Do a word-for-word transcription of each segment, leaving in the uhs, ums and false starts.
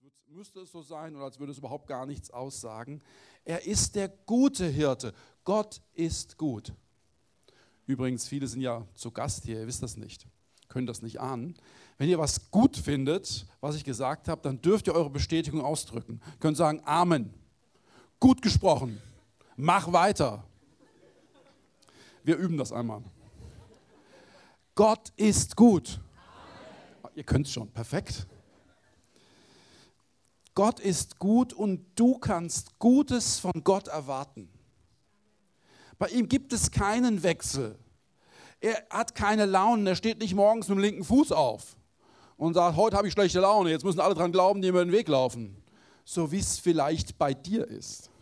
als müsste es so sein oder als würde es überhaupt gar nichts aussagen. Er ist der gute Hirte. Gott ist gut. Übrigens, viele sind ja zu Gast hier, ihr wisst das nicht, können das nicht ahnen. Wenn ihr was gut findet, was ich gesagt habe, dann dürft ihr eure Bestätigung ausdrücken. Ihr könnt sagen, Amen, gut gesprochen, mach weiter. Wir üben das einmal. Gott ist gut. Amen. Ihr könnt es schon, perfekt. Gott ist gut und du kannst Gutes von Gott erwarten. Bei ihm gibt es keinen Wechsel. Er hat keine Launen, er steht nicht morgens mit dem linken Fuß auf und sagt, heute habe ich schlechte Laune, jetzt müssen alle dran glauben, die mir den Weg laufen. So wie es vielleicht bei dir ist.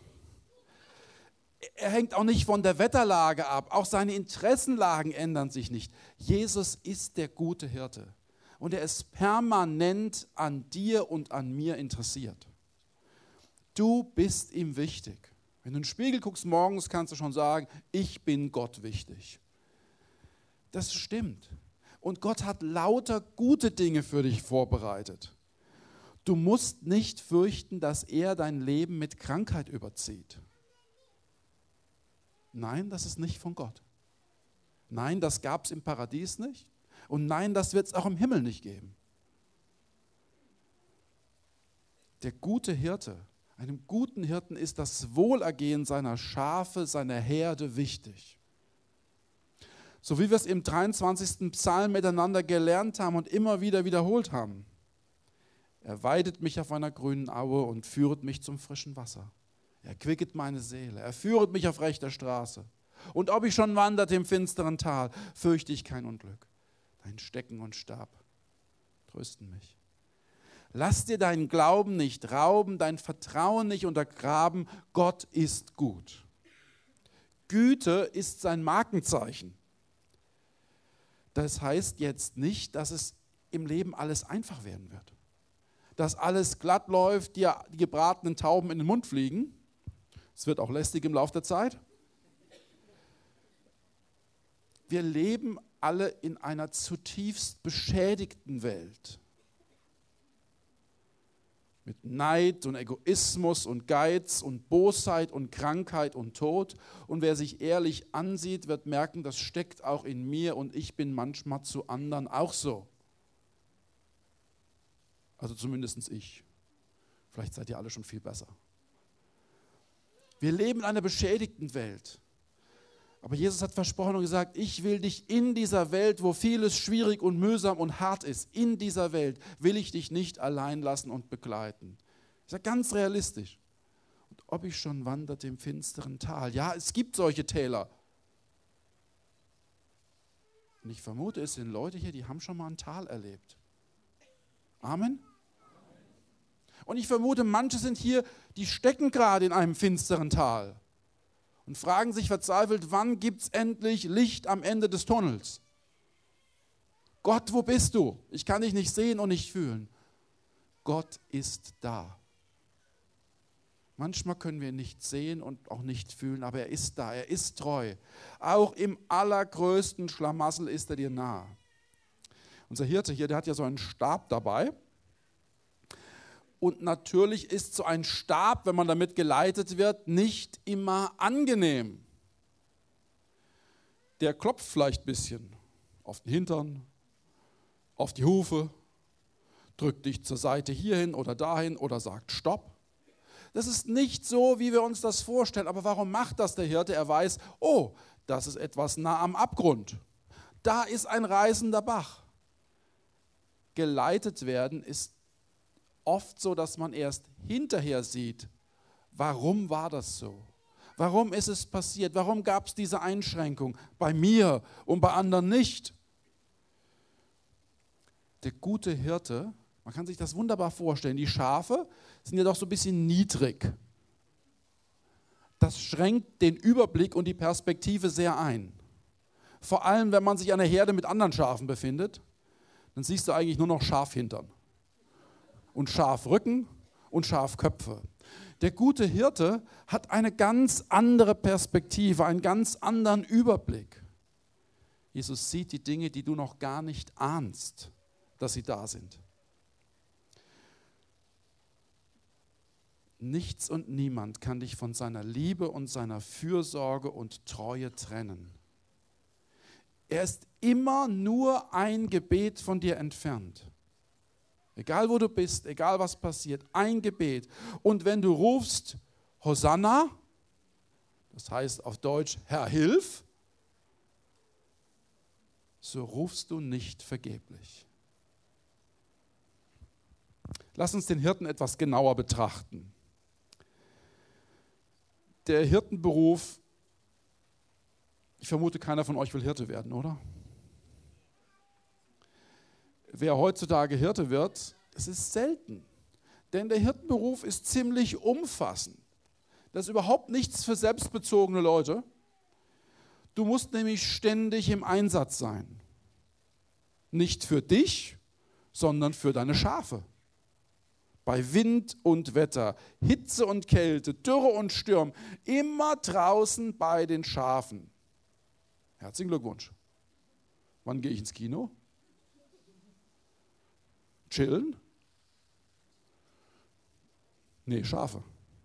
Er hängt auch nicht von der Wetterlage ab, auch seine Interessenlagen ändern sich nicht. Jesus ist der gute Hirte. Und er ist permanent an dir und an mir interessiert. Du bist ihm wichtig. Wenn du in den Spiegel guckst morgens, kannst du schon sagen, ich bin Gott wichtig. Das stimmt. Und Gott hat lauter gute Dinge für dich vorbereitet. Du musst nicht fürchten, dass er dein Leben mit Krankheit überzieht. Nein, das ist nicht von Gott. Nein, das gab es im Paradies nicht. Und nein, das wird es auch im Himmel nicht geben. Der gute Hirte, einem guten Hirten ist das Wohlergehen seiner Schafe, seiner Herde wichtig. So wie wir es im dreiundzwanzigsten Psalm miteinander gelernt haben und immer wieder wiederholt haben. Er weidet mich auf einer grünen Aue und führet mich zum frischen Wasser. Er quicket meine Seele, er führet mich auf rechter Straße. Und ob ich schon wanderte im finsteren Tal, fürchte ich kein Unglück. Dein Stecken und Stab trösten mich. Lass dir deinen Glauben nicht rauben, dein Vertrauen nicht untergraben. Gott ist gut. Güte ist sein Markenzeichen. Das heißt jetzt nicht, dass es im Leben alles einfach werden wird. Dass alles glatt läuft, dir die gebratenen Tauben in den Mund fliegen. Es wird auch lästig im Laufe der Zeit. Wir leben alle in einer zutiefst beschädigten Welt. Mit Neid und Egoismus und Geiz und Bosheit und Krankheit und Tod. Und wer sich ehrlich ansieht, wird merken, das steckt auch in mir und ich bin manchmal zu anderen auch so. Also zumindest ich. Vielleicht seid ihr alle schon viel besser. Wir leben in einer beschädigten Welt. Aber Jesus hat versprochen und gesagt, ich will dich in dieser Welt, wo vieles schwierig und mühsam und hart ist, in dieser Welt will ich dich nicht allein lassen und begleiten. Ich sage ganz realistisch. Und ob ich schon wanderte im finsteren Tal. Ja, es gibt solche Täler. Und ich vermute, es sind Leute hier, die haben schon mal ein Tal erlebt. Amen. Und ich vermute, manche sind hier, die stecken gerade in einem finsteren Tal. Und fragen sich verzweifelt, wann gibt es endlich Licht am Ende des Tunnels? Gott, wo bist du? Ich kann dich nicht sehen und nicht fühlen. Gott ist da. Manchmal können wir ihn nicht sehen und auch nicht fühlen, aber er ist da, er ist treu. Auch im allergrößten Schlamassel ist er dir nah. Unser Hirte hier, der hat ja so einen Stab dabei. Und natürlich ist so ein Stab, wenn man damit geleitet wird, nicht immer angenehm. Der klopft vielleicht ein bisschen auf den Hintern, auf die Hufe, drückt dich zur Seite hierhin oder dahin oder sagt Stopp. Das ist nicht so, wie wir uns das vorstellen. Aber warum macht das der Hirte? Er weiß, oh, das ist etwas nah am Abgrund. Da ist ein reißender Bach. Geleitet werden ist oft so, dass man erst hinterher sieht, warum war das so? Warum ist es passiert? Warum gab es diese Einschränkung bei mir und bei anderen nicht? Der gute Hirte, man kann sich das wunderbar vorstellen, die Schafe sind ja doch so ein bisschen niedrig. Das schränkt den Überblick und die Perspektive sehr ein. Vor allem, wenn man sich an der Herde mit anderen Schafen befindet, dann siehst du eigentlich nur noch Schafhintern. Und Schafrücken und Schafköpfe. Der gute Hirte hat eine ganz andere Perspektive, einen ganz anderen Überblick. Jesus sieht die Dinge, die du noch gar nicht ahnst, dass sie da sind. Nichts und niemand kann dich von seiner Liebe und seiner Fürsorge und Treue trennen. Er ist immer nur ein Gebet von dir entfernt. Egal wo du bist, egal was passiert, ein Gebet. Und wenn du rufst, Hosanna, das heißt auf Deutsch, Herr, hilf, so rufst du nicht vergeblich. Lass uns den Hirten etwas genauer betrachten. Der Hirtenberuf, ich vermute, keiner von euch will Hirte werden, oder? Wer heutzutage Hirte wird, das ist selten. Denn der Hirtenberuf ist ziemlich umfassend. Das ist überhaupt nichts für selbstbezogene Leute. Du musst nämlich ständig im Einsatz sein. Nicht für dich, sondern für deine Schafe. Bei Wind und Wetter, Hitze und Kälte, Dürre und Sturm, immer draußen bei den Schafen. Herzlichen Glückwunsch. Wann gehe ich ins Kino? Chillen? Nee, Schafe.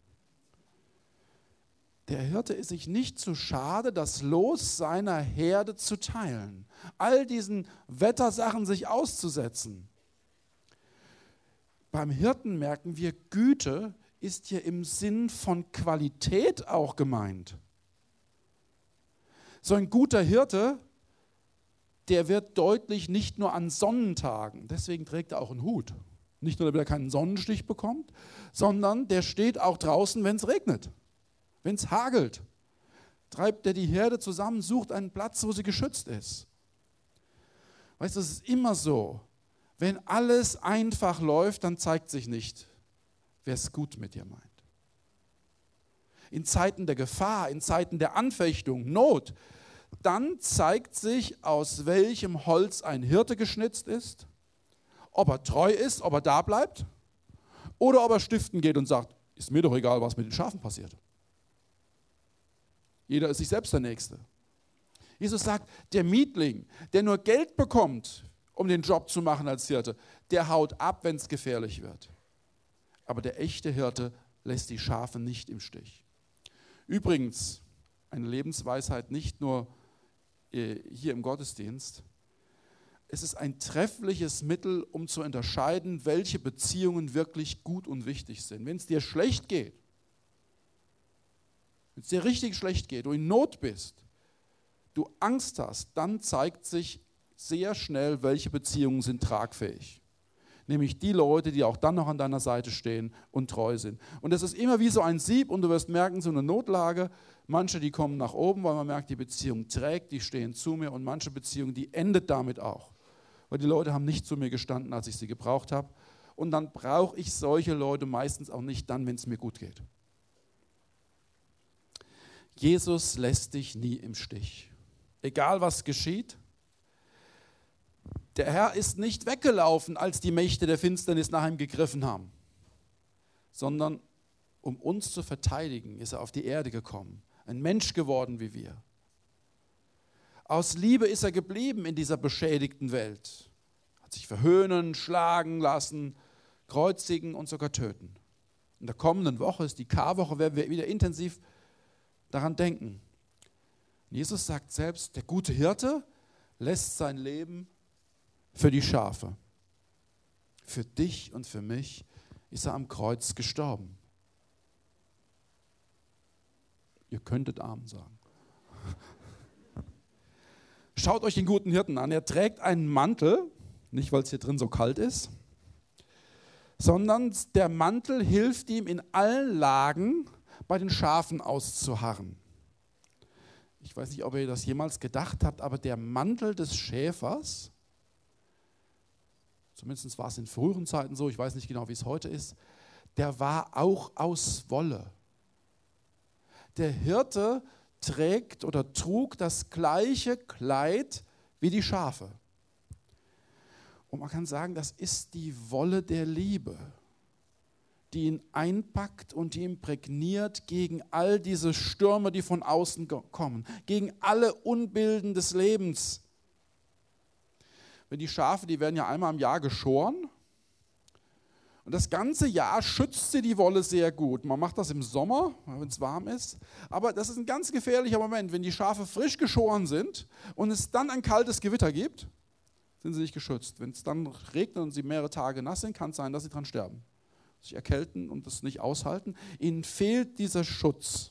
Der Hirte ist sich nicht zu schade, das Los seiner Herde zu teilen, all diesen Wettersachen sich auszusetzen. Beim Hirten merken wir, Güte ist hier im Sinn von Qualität auch gemeint. So ein guter Hirte, der wird deutlich nicht nur an Sonnentagen, deswegen trägt er auch einen Hut. Nicht nur, damit er keinen Sonnenstich bekommt, sondern der steht auch draußen, wenn es regnet, wenn es hagelt. Treibt er die Herde zusammen, sucht einen Platz, wo sie geschützt ist. Weißt du, es ist immer so, wenn alles einfach läuft, dann zeigt sich nicht, wer es gut mit dir meint. In Zeiten der Gefahr, in Zeiten der Anfechtung, Not, dann zeigt sich, aus welchem Holz ein Hirte geschnitzt ist, ob er treu ist, ob er da bleibt oder ob er stiften geht und sagt, ist mir doch egal, was mit den Schafen passiert. Jeder ist sich selbst der Nächste. Jesus sagt, der Mietling, der nur Geld bekommt, um den Job zu machen als Hirte, der haut ab, wenn es gefährlich wird. Aber der echte Hirte lässt die Schafe nicht im Stich. Übrigens, eine Lebensweisheit nicht nur hier im Gottesdienst. Es ist ein treffliches Mittel, um zu unterscheiden, welche Beziehungen wirklich gut und wichtig sind. Wenn es dir schlecht geht, wenn es dir richtig schlecht geht, du in Not bist, du Angst hast, dann zeigt sich sehr schnell, welche Beziehungen sind tragfähig. Nämlich die Leute, die auch dann noch an deiner Seite stehen und treu sind. Und das ist immer wie so ein Sieb und du wirst merken, so eine Notlage, manche, die kommen nach oben, weil man merkt, die Beziehung trägt, die stehen zu mir und manche Beziehungen, die endet damit auch. Weil die Leute haben nicht zu mir gestanden, als ich sie gebraucht habe. Und dann brauche ich solche Leute meistens auch nicht dann, wenn es mir gut geht. Jesus lässt dich nie im Stich. Egal was geschieht. Der Herr ist nicht weggelaufen, als die Mächte der Finsternis nach ihm gegriffen haben, sondern um uns zu verteidigen, ist er auf die Erde gekommen, ein Mensch geworden wie wir. Aus Liebe ist er geblieben in dieser beschädigten Welt, hat sich verhöhnen, schlagen lassen, kreuzigen und sogar töten. In der kommenden Woche ist die Karwoche, werden wir wieder intensiv daran denken. Jesus sagt selbst, der gute Hirte lässt sein Leben für die Schafe. Für dich und für mich ist er am Kreuz gestorben. Ihr könntet Amen sagen. Schaut euch den guten Hirten an. Er trägt einen Mantel, nicht weil es hier drin so kalt ist, sondern der Mantel hilft ihm in allen Lagen bei den Schafen auszuharren. Ich weiß nicht, ob ihr das jemals gedacht habt, aber der Mantel des Schäfers, zumindest war es in früheren Zeiten so, ich weiß nicht genau, wie es heute ist, der war auch aus Wolle. Der Hirte trägt oder trug das gleiche Kleid wie die Schafe. Und man kann sagen, das ist die Wolle der Liebe, die ihn einpackt und die imprägniert gegen all diese Stürme, die von außen kommen, gegen alle Unbilden des Lebens. Wenn die Schafe, die werden ja einmal im Jahr geschoren Und das ganze Jahr schützt sie die Wolle sehr gut. Man macht das im Sommer, wenn es warm ist. Aber das ist ein ganz gefährlicher Moment, wenn die Schafe frisch geschoren sind und es dann ein kaltes Gewitter gibt, sind sie nicht geschützt. Wenn es dann regnet und sie mehrere Tage nass sind, kann es sein, dass sie dran sterben. Sich erkälten und das nicht aushalten. Ihnen fehlt dieser Schutz.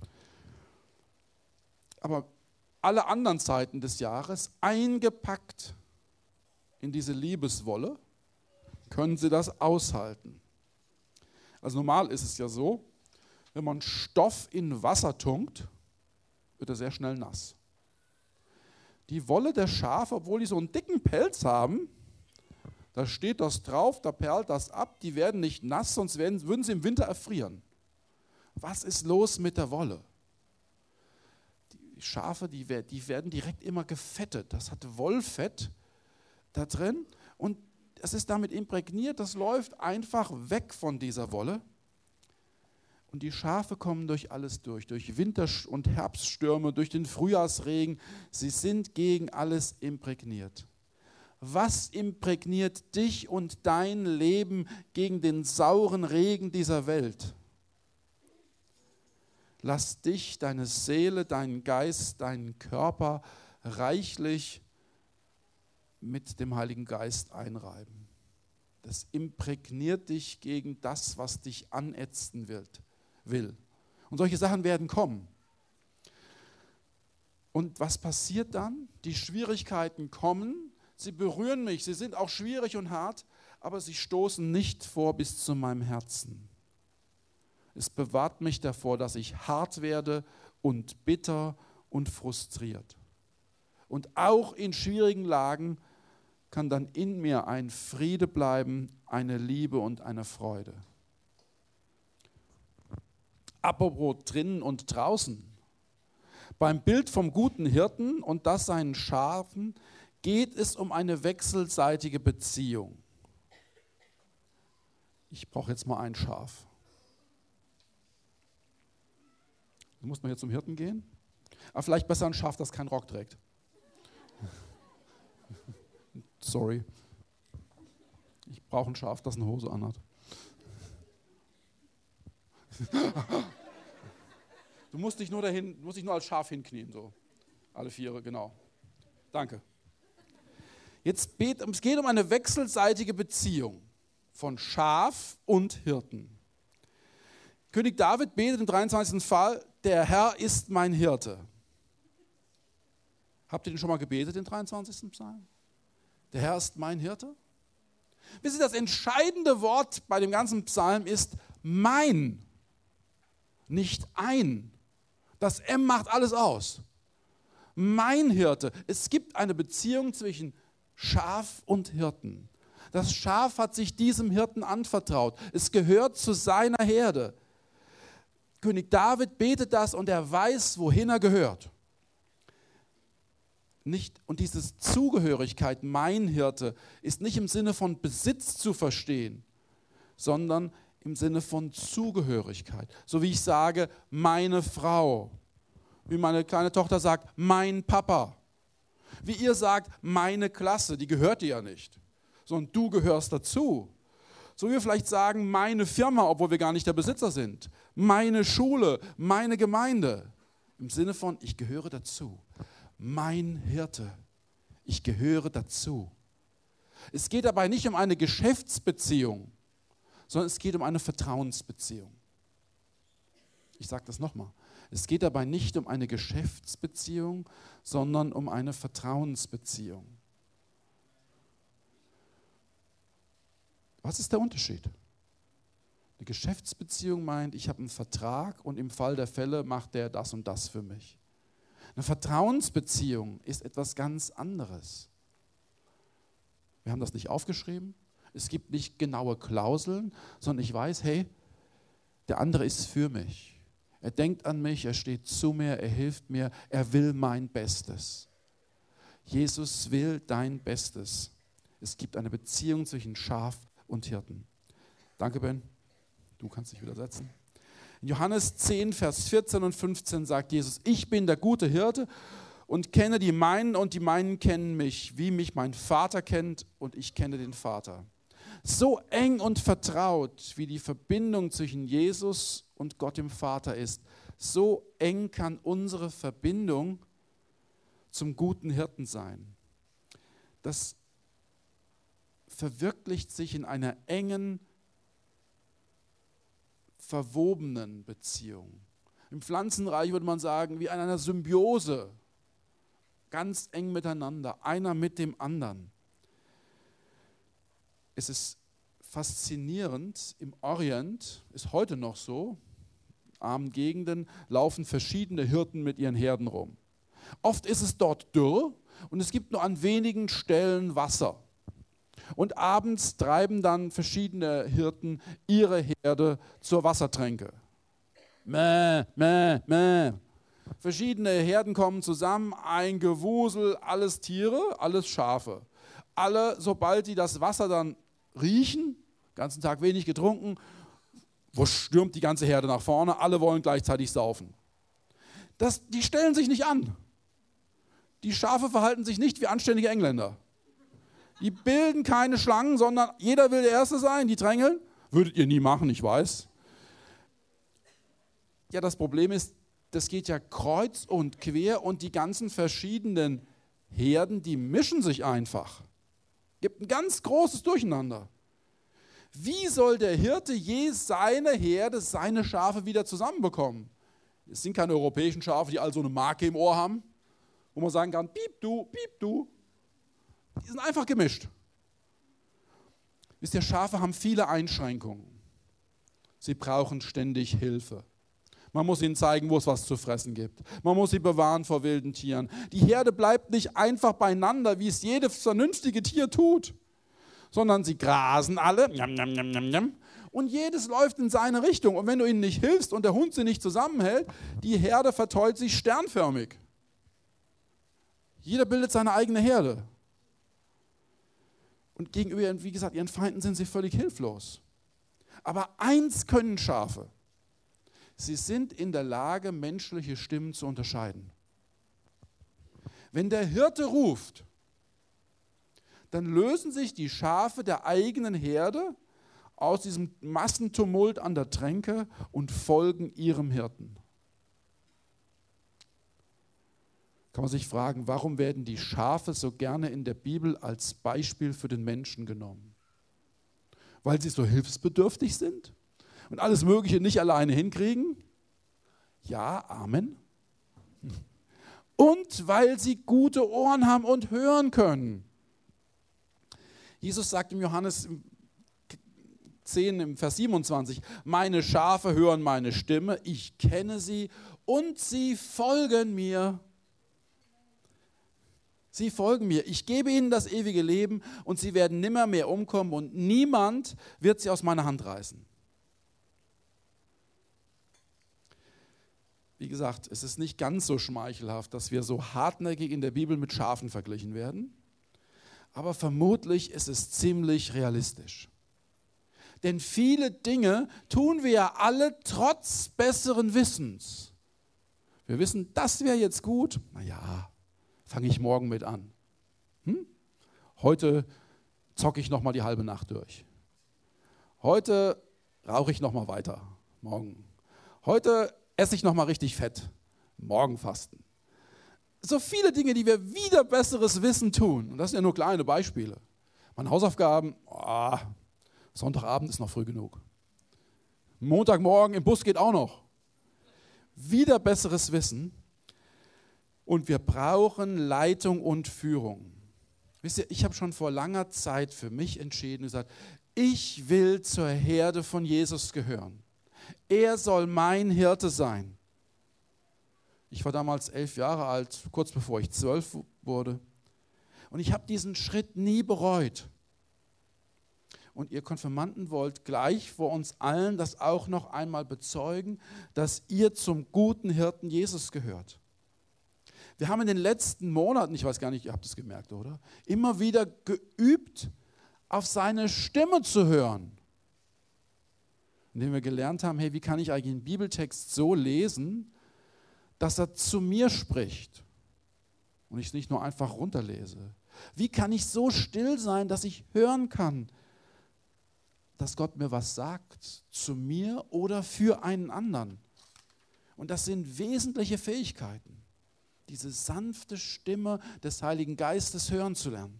Aber alle anderen Zeiten des Jahres eingepackt in diese Liebeswolle, können sie das aushalten. Also normal ist es ja so, wenn man Stoff in Wasser tunkt, wird er sehr schnell nass. Die Wolle der Schafe, obwohl die so einen dicken Pelz haben, da steht das drauf, da perlt das ab, die werden nicht nass, sonst werden, würden sie im Winter erfrieren. Was ist los mit der Wolle? Die Schafe, die, die werden direkt immer gefettet. Das hat Wollfett da drin und es ist damit imprägniert, das läuft einfach weg von dieser Wolle. Und die Schafe kommen durch alles durch, durch Winter- und Herbststürme, durch den Frühjahrsregen. Sie sind gegen alles imprägniert. Was imprägniert dich und dein Leben gegen den sauren Regen dieser Welt? Lass dich, deine Seele, deinen Geist, deinen Körper reichlich mit dem Heiligen Geist einreiben. Das imprägniert dich gegen das, was dich anätzen will. Und solche Sachen werden kommen. Und was passiert dann? Die Schwierigkeiten kommen, sie berühren mich, sie sind auch schwierig und hart, aber sie stoßen nicht vor bis zu meinem Herzen. Es bewahrt mich davor, dass ich hart werde und bitter und frustriert. Und auch in schwierigen Lagen kann dann in mir ein Friede bleiben, eine Liebe und eine Freude. Apropos drinnen und draußen. Beim Bild vom guten Hirten und das seinen Schafen geht es um eine wechselseitige Beziehung. Ich brauche jetzt mal ein Schaf. Du musst mal hier zum Hirten gehen. Aber vielleicht besser ein Schaf, das keinen Rock trägt. Sorry. Ich brauche ein Schaf, das eine Hose anhat. Du musst dich nur dahin, musst dich nur als Schaf hinknien, so. Alle Viere, genau. Danke. Jetzt bet, es geht um eine wechselseitige Beziehung von Schaf und Hirten. König David betet im dreiundzwanzigsten Fall, der Herr ist mein Hirte. Habt ihr den schon mal gebetet, den dreiundzwanzigsten Psalm? Der Herr ist mein Hirte? Wisst ihr, das entscheidende Wort bei dem ganzen Psalm ist mein, nicht ein. Das M macht alles aus. Mein Hirte. Es gibt eine Beziehung zwischen Schaf und Hirten. Das Schaf hat sich diesem Hirten anvertraut. Es gehört zu seiner Herde. König David betet das und er weiß, wohin er gehört. Nicht, und diese Zugehörigkeit, mein Hirte, ist nicht im Sinne von Besitz zu verstehen, sondern im Sinne von Zugehörigkeit. So wie ich sage, meine Frau. Wie meine kleine Tochter sagt, mein Papa. Wie ihr sagt, meine Klasse, die gehört dir ja nicht, sondern du gehörst dazu. So wie wir vielleicht sagen, meine Firma, obwohl wir gar nicht der Besitzer sind. Meine Schule, meine Gemeinde. Im Sinne von, ich gehöre dazu. Mein Hirte, ich gehöre dazu. Es geht dabei nicht um eine Geschäftsbeziehung, sondern es geht um eine Vertrauensbeziehung. Ich sage das nochmal. Es geht dabei nicht um eine Geschäftsbeziehung, sondern um eine Vertrauensbeziehung. Was ist der Unterschied? Eine Geschäftsbeziehung meint, ich habe einen Vertrag und im Fall der Fälle macht der das und das für mich. Eine Vertrauensbeziehung ist etwas ganz anderes. Wir haben das nicht aufgeschrieben. Es gibt nicht genaue Klauseln, sondern ich weiß, hey, der andere ist für mich. Er denkt an mich, er steht zu mir, er hilft mir, er will mein Bestes. Jesus will dein Bestes. Es gibt eine Beziehung zwischen Schaf und Hirten. Danke, Ben. Du kannst dich wieder setzen. In Johannes zehn, Vers vierzehn und fünfzehn sagt Jesus, ich bin der gute Hirte und kenne die meinen und die meinen kennen mich, wie mich mein Vater kennt und ich kenne den Vater. So eng und vertraut, wie die Verbindung zwischen Jesus und Gott dem Vater ist, so eng kann unsere Verbindung zum guten Hirten sein. Das verwirklicht sich in einer engen, verwobenen Beziehung. Im Pflanzenreich würde man sagen, wie in einer Symbiose, ganz eng miteinander, einer mit dem anderen. Es ist faszinierend, im Orient, ist heute noch so, in armen Gegenden laufen verschiedene Hirten mit ihren Herden rum. Oft ist es dort dürr und es gibt nur an wenigen Stellen Wasser. Und abends treiben dann verschiedene Hirten ihre Herde zur Wassertränke. Mäh, mäh, mäh. Verschiedene Herden kommen zusammen, ein Gewusel, alles Tiere, alles Schafe. Alle, sobald die das Wasser dann riechen, den ganzen Tag wenig getrunken, wo stürmt die ganze Herde nach vorne, alle wollen gleichzeitig saufen. Das, die stellen sich nicht an. Die Schafe verhalten sich nicht wie anständige Engländer. Die bilden keine Schlangen, sondern jeder will der Erste sein, die drängeln. Würdet ihr nie machen, ich weiß. Ja, das Problem ist, das geht ja kreuz und quer und die ganzen verschiedenen Herden, die mischen sich einfach. Gibt ein ganz großes Durcheinander. Wie soll der Hirte je seine Herde, seine Schafe wieder zusammenbekommen? Es sind keine europäischen Schafe, die all so eine Marke im Ohr haben, wo man sagen kann, piep du, piep du. Die sind einfach gemischt. Wisst ihr, Schafe haben viele Einschränkungen. Sie brauchen ständig Hilfe. Man muss ihnen zeigen, wo es was zu fressen gibt. Man muss sie bewahren vor wilden Tieren. Die Herde bleibt nicht einfach beieinander, wie es jedes vernünftige Tier tut, sondern sie grasen alle und jedes läuft in seine Richtung. Und wenn du ihnen nicht hilfst und der Hund sie nicht zusammenhält, die Herde verteilt sich sternförmig. Jeder bildet seine eigene Herde. Und gegenüber, wie gesagt, ihren Feinden sind sie völlig hilflos. Aber eins können Schafe. Sie sind in der Lage, menschliche Stimmen zu unterscheiden. Wenn der Hirte ruft, dann lösen sich die Schafe der eigenen Herde aus diesem Massentumult an der Tränke und folgen ihrem Hirten. Kann man sich fragen, warum werden die Schafe so gerne in der Bibel als Beispiel für den Menschen genommen? Weil sie so hilfsbedürftig sind und alles Mögliche nicht alleine hinkriegen? Ja, Amen. Und weil sie gute Ohren haben und hören können. Jesus sagt im Johannes zehn, im Vers siebenundzwanzig, meine Schafe hören meine Stimme, ich kenne sie und sie folgen mir. Sie folgen mir. Ich gebe ihnen das ewige Leben und sie werden nimmer mehr umkommen und niemand wird sie aus meiner Hand reißen. Wie gesagt, es ist nicht ganz so schmeichelhaft, dass wir so hartnäckig in der Bibel mit Schafen verglichen werden, aber vermutlich ist es ziemlich realistisch. Denn viele Dinge tun wir ja alle trotz besseren Wissens. Wir wissen, das wäre jetzt gut, naja, fange ich morgen mit an. Hm? Heute zocke ich nochmal die halbe Nacht durch. Heute rauche ich nochmal weiter, morgen. Heute esse ich nochmal richtig fett, morgen fasten. So viele Dinge, die wir wieder besseres Wissen tun. Und das sind ja nur kleine Beispiele. Meine Hausaufgaben, oh, Sonntagabend ist noch früh genug. Montagmorgen im Bus geht auch noch. Wieder besseres Wissen. Und wir brauchen Leitung und Führung. Wisst ihr, ich habe schon vor langer Zeit für mich entschieden und gesagt, ich will zur Herde von Jesus gehören. Er soll mein Hirte sein. Ich war damals elf Jahre alt, kurz bevor ich zwölf wurde. Und ich habe diesen Schritt nie bereut. Und ihr Konfirmanden wollt gleich vor uns allen das auch noch einmal bezeugen, dass ihr zum guten Hirten Jesus gehört. Wir haben in den letzten Monaten, ich weiß gar nicht, ihr habt es gemerkt, oder? Immer wieder geübt, auf seine Stimme zu hören. Indem wir gelernt haben, hey, wie kann ich eigentlich einen Bibeltext so lesen, dass er zu mir spricht und ich es nicht nur einfach runterlese. Wie kann ich so still sein, dass ich hören kann, dass Gott mir was sagt, zu mir oder für einen anderen. Und das sind wesentliche Fähigkeiten, diese sanfte Stimme des Heiligen Geistes hören zu lernen.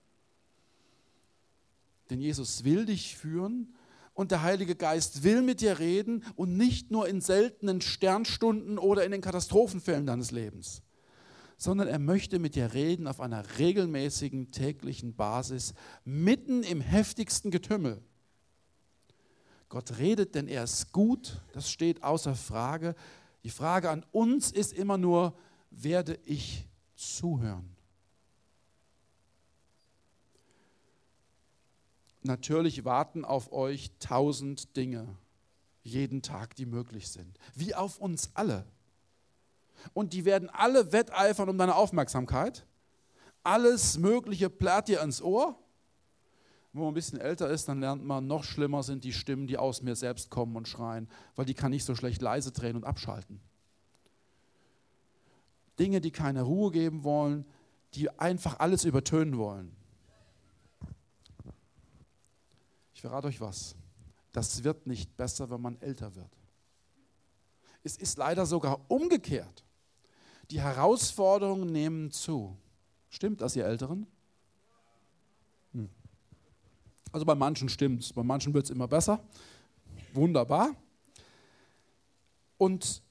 Denn Jesus will dich führen und der Heilige Geist will mit dir reden und nicht nur in seltenen Sternstunden oder in den Katastrophenfällen deines Lebens, sondern er möchte mit dir reden auf einer regelmäßigen täglichen Basis, mitten im heftigsten Getümmel. Gott redet, denn er ist gut, das steht außer Frage. Die Frage an uns ist immer nur, werde ich zuhören? Natürlich warten auf euch tausend Dinge jeden Tag, die möglich sind, wie auf uns alle. Und die werden alle wetteifern um deine Aufmerksamkeit. Alles Mögliche plärrt dir ins Ohr. Wenn man ein bisschen älter ist, dann lernt man, noch schlimmer sind die Stimmen, die aus mir selbst kommen und schreien, weil die kann ich so schlecht leise drehen und abschalten. Dinge, die keine Ruhe geben wollen, die einfach alles übertönen wollen. Ich verrate euch was, das wird nicht besser, wenn man älter wird. Es ist leider sogar umgekehrt. Die Herausforderungen nehmen zu. Stimmt das, ihr Älteren? Hm. Also bei manchen stimmt es, bei manchen wird es immer besser. Wunderbar. Und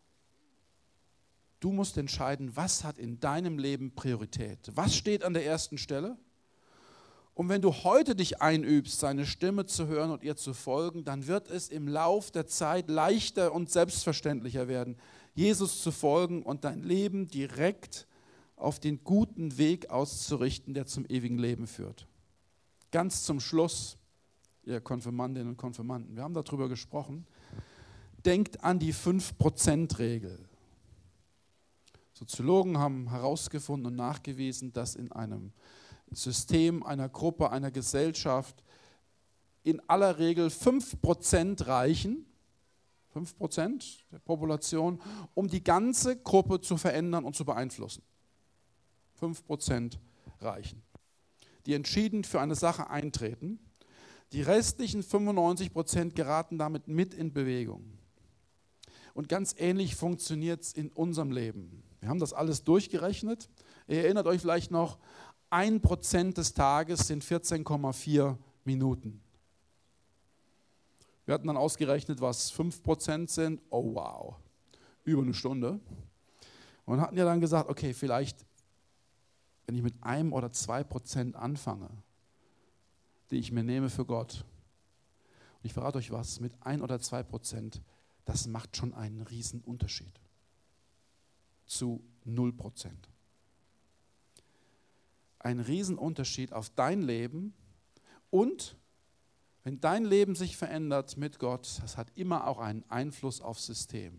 du musst entscheiden, was hat in deinem Leben Priorität? Was steht an der ersten Stelle? Und wenn du heute dich einübst, seine Stimme zu hören und ihr zu folgen, dann wird es im Lauf der Zeit leichter und selbstverständlicher werden, Jesus zu folgen und dein Leben direkt auf den guten Weg auszurichten, der zum ewigen Leben führt. Ganz zum Schluss, ihr Konfirmandinnen und Konfirmanden, wir haben darüber gesprochen, denkt an die fünf Prozent Regel. Soziologen haben herausgefunden und nachgewiesen, dass in einem System, einer Gruppe, einer Gesellschaft in aller Regel fünf Prozent reichen, fünf Prozent der Population, um die ganze Gruppe zu verändern und zu beeinflussen. fünf Prozent reichen, die entschieden für eine Sache eintreten. Die restlichen fünfundneunzig Prozent geraten damit mit in Bewegung. Und ganz ähnlich funktioniert es in unserem Leben. Wir haben das alles durchgerechnet. Ihr erinnert euch vielleicht noch, ein Prozent des Tages sind vierzehn Komma vier Minuten. Wir hatten dann ausgerechnet, was fünf Prozent sind. Oh wow, über eine Stunde. Und hatten ja dann gesagt, okay, vielleicht, wenn ich mit einem oder zwei Prozent anfange, die ich mir nehme für Gott. Und ich verrate euch was, mit ein oder zwei Prozent, das macht schon einen riesen Unterschied zu null Prozent. Ein Riesenunterschied auf dein Leben und wenn dein Leben sich verändert mit Gott, das hat immer auch einen Einfluss aufs System.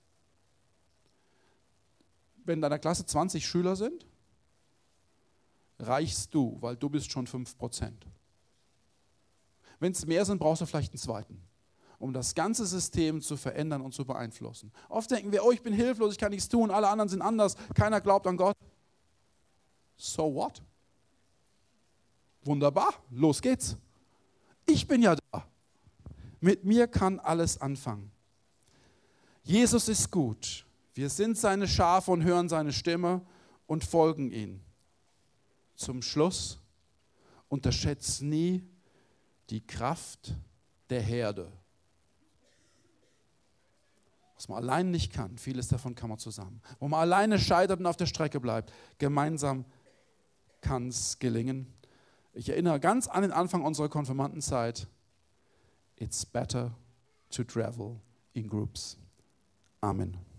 Wenn in deiner Klasse zwanzig Schüler sind, reichst du, weil du bist schon fünf Prozent. Wenn es mehr sind, brauchst du vielleicht einen zweiten, um das ganze System zu verändern und zu beeinflussen. Oft denken wir, oh, ich bin hilflos, ich kann nichts tun, alle anderen sind anders, keiner glaubt an Gott. So what? Wunderbar, los geht's. Ich bin ja da. Mit mir kann alles anfangen. Jesus ist gut. Wir sind seine Schafe und hören seine Stimme und folgen ihm. Zum Schluss, unterschätzt nie die Kraft der Herde. Was man allein nicht kann, vieles davon kann man zusammen. Wo man alleine scheitert und auf der Strecke bleibt, gemeinsam kann es gelingen. Ich erinnere ganz an den Anfang unserer Konfirmandenzeit. It's better to travel in groups. Amen.